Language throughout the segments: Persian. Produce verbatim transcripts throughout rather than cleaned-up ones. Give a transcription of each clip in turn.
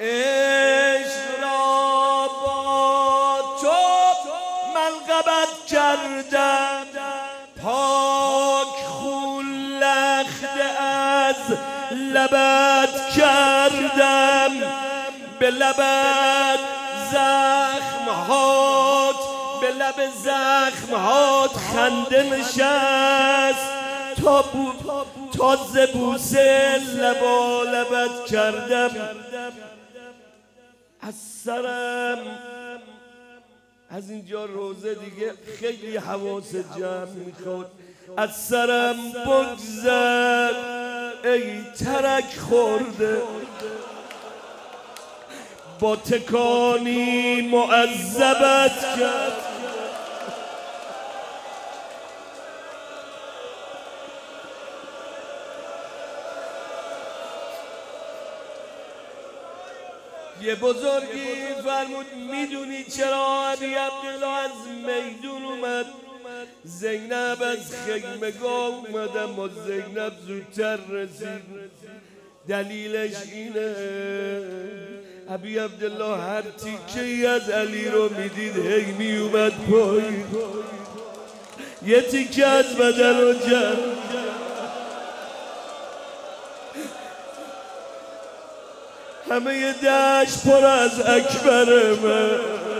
عشق را با تو منقبت کردم، پاک خون لخته از لبت کردم، به لبت زخمهات به لب زخمهات خنده نشست، تا بو تازه بوسه لبا لبت کردم. از سرم از اینجا روزه دیگه خیلی حواس جمع میخواد، از سرم بگذر ای ترک خورده، با تکانی معذبت کرد. یه بزرگی فرمود میدونی چرا ابی عبدالله از میدون اومد؟ زینب از خیمگاه اومد اما زینب زودتر رسید. دلیلش اینه ابی عبدالله هر تیکه‌ای از علی رو میدید هی میومد پایین، یه تیکه از بدن رو جمع. همه ی دشت پر از اکبره. من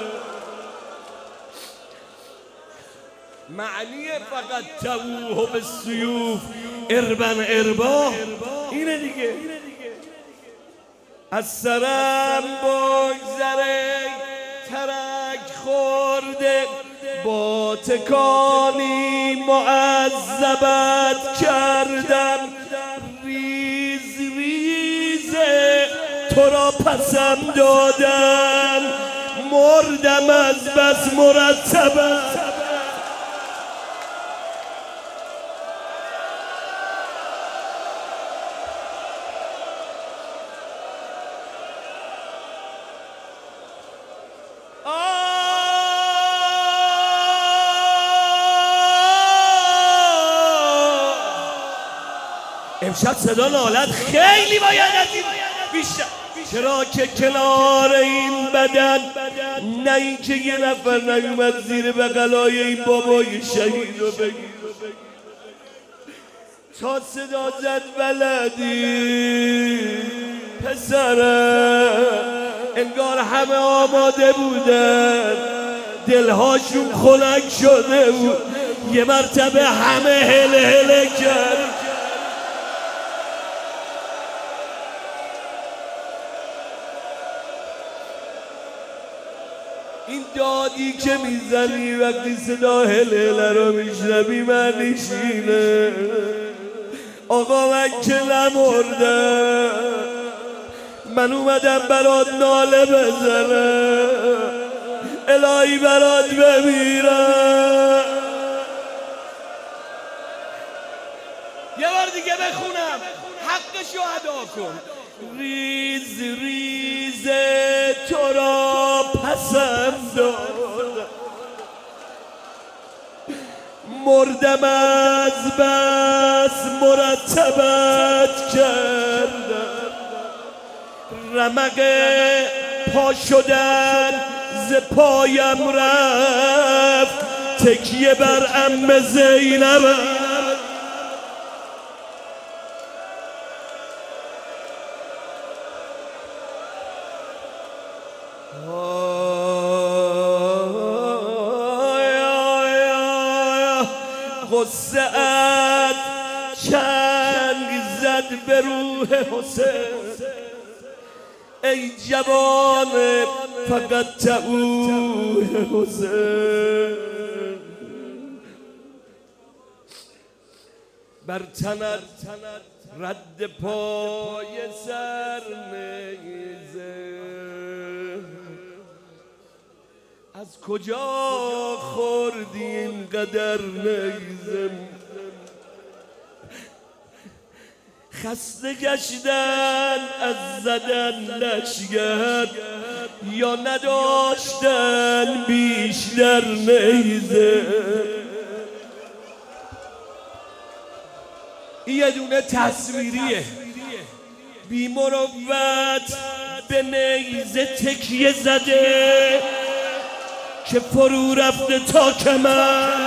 معنی فقط تووه به سیوف اربن اربا اینه دیگه. از سرم بگذره ترک خورده، با تکانی معذبت کردم. ریز ریزه تو را پسم دادم، مردم از بس مرتبت. امشب صدا نالت خیلی باید از این بیشتر، چرا که کنار این بدن نه این که یه نفر نیومد زیر بغلای این بابای شهید رو بگیر. تا صدا زد ولدی پسرم، انگار همه آماده بودن، دلهاشون خنک شده بود. یه مرتبه همه هله هله کرد. این دادی که میزنی وقتی صدا هله رو میشنوی معنیش اینه آقا من که نمردم، من اومدم برات ناله بزنم، الهی برات بمیرم. یه بار دیگه بخونم حقشو ادا کن. ریز ریز تو را پسم دادم، مردم از بس مرتبت کردم. رمق پا شدن ز پایم رفت، تکیه بر عم زینب. غصه‌ات چنگ زد به روح حسین، ای جوان فقط تووه حسین. بر تنت رد پای سر نیزه، از کجا خوردی اینقدر نیزه؟ خسته گشتن از زدن لشگر، یا نداشتن بیشتر نیزه؟ یه دونه تصویریه، بی مروت به نیزه تکیه زده که فرو رفته تا کمر.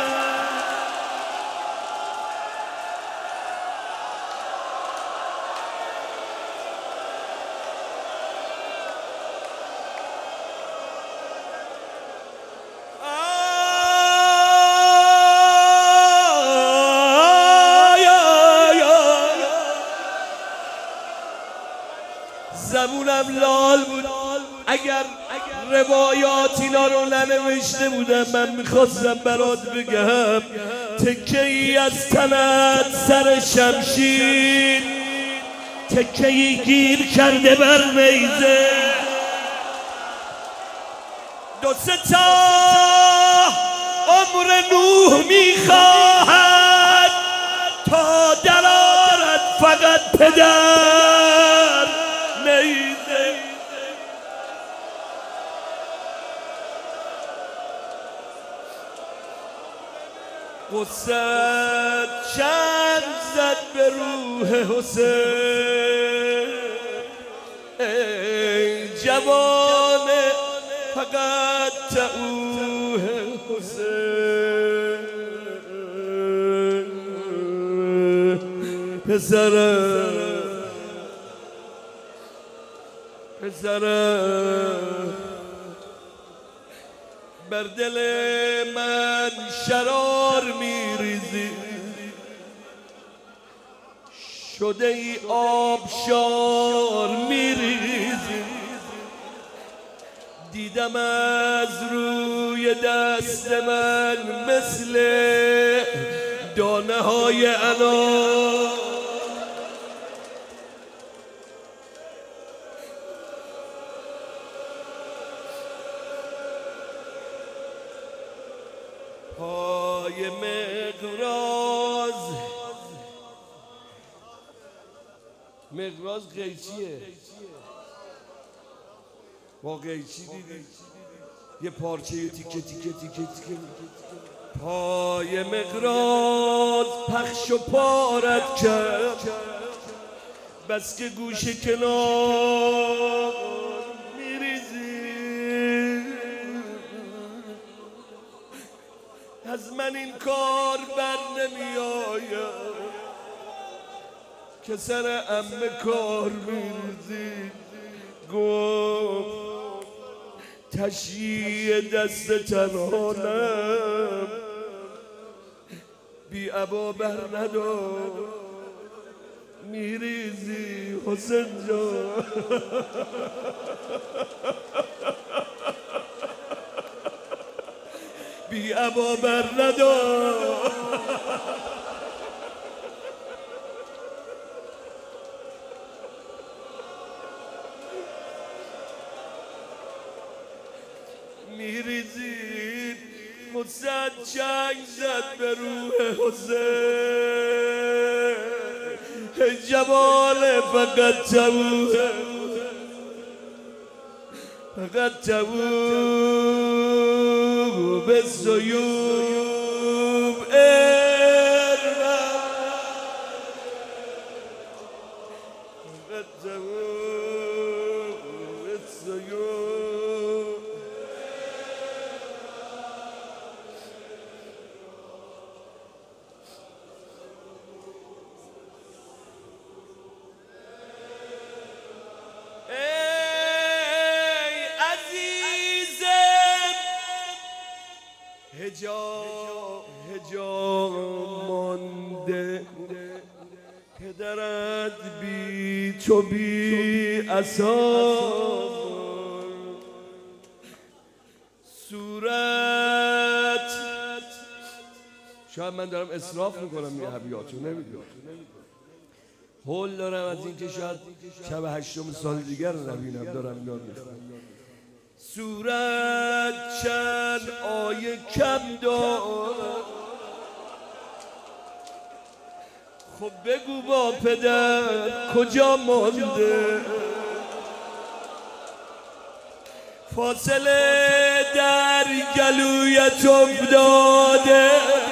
زبونم لال بود اگر روایات اینا رو ننوشته بودم. من میخواستم برات بگم تکه ای از تنت سر شمشیر، تکه ای گیر کرده بر نیزه. دو سه تا عمر نوح میخواهد تا درآرد فقط پدر نیزه. قصد چند زد به روح حسین، ای جوان فقط تعوه حسین. پسرم پسرم بر دل من شرار میریزی، شده ای آبشار میریزی. دیدم از روی دست من مثل دانه های انار، پای مقراض. مقراض قیچیه، با قیچی دیدی یه پارچه تیکه تیکه تیکه تیکه. پای مقراض پخش و پارت کرد، بس که گوش کنار از من این کار بر نمی آید که سر عمه کار میریزی. گفت تشییع دست تنهانم بی عبا بر ندار میریزی حسین جان. بی عبا بر ندار میریزید. مصد چنگ زد به روح حسین، جوال فقط توه فقط توه به سیوب ارم فقط توه به سیوب. هجا هجا مانده پدرت بی تو بی اثار، صورت. شاید من دارم اسراف میکنم یه ابیاتو نمیدونم، هول دارم از اینکه شاید شب هشتم سال دیگر رو نبینم دارم یاد میکنم. صورت چند آیه کم دارد، خب بگو با پدر کجا مانده. فاصله در گلویت افتاده،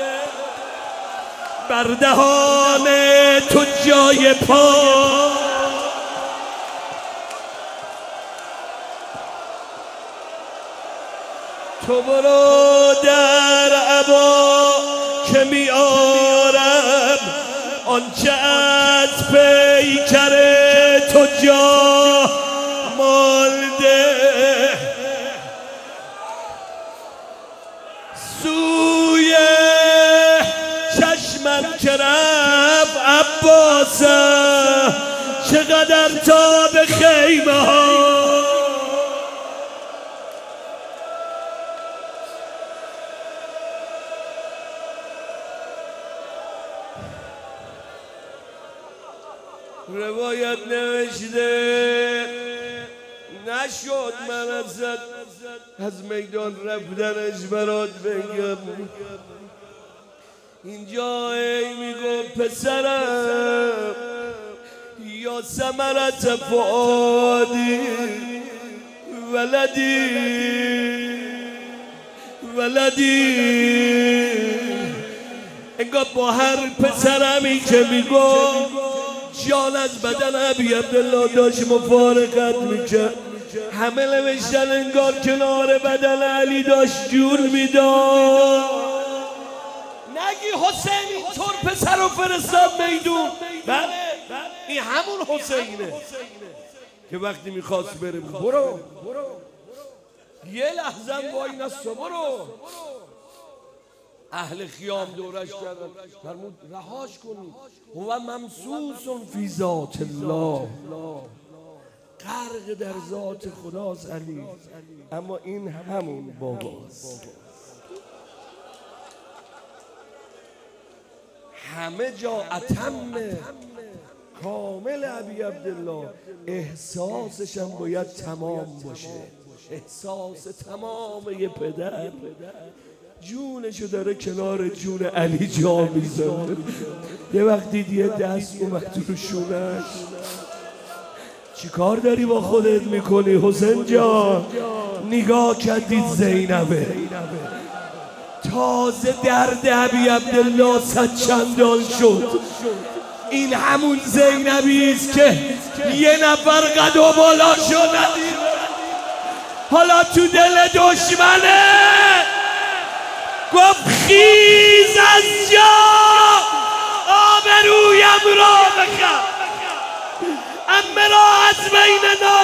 بر دهان تو جای پا. تو برو در عبا که میارم آنچه از پیکر تو جا مالده سوی چشمم که رفت عباسم چقدر تا به خیمه ها روایت نوشته نشد من ازت از میدان رفتنش برات بگم اینجا ای میگو پسرم یا ثمرت فؤادی ولدی ولدی انگار با هر پسرمی که میگو جان از بدن ابی عبدالله داشت مفارقت میکرد همه نوشتن انگار کنار بدن علی داشت جون میداد نگی حسین اینطور پسر رو فرستاد میدون بله این همون حسینه که وقتی میخواست بره برو یه لحظه با این است برو اهل خیام دورش کردن فرمود رهاش کنید هو ممسوس فی ذات الله غرق در ذات خداست علی اما این همون باباست همه جا اتم کامل ابی عبدالله احساسش هم باید تمام باشه احساس تمام یه پدر جونشو داره کنار جون علی جا میذاره یه وقت دید یه دست اومد رو شونش چی کار داری با خودت میکنی حسین جان نگاه کردید زینبه تازه درد ابی عبدالله صد چندان شد این همون زینبی است که یه نفر قد و بالا شد حالا تو دل دشمنه گفت خیز از جا آبرویم را بخم امه را از بین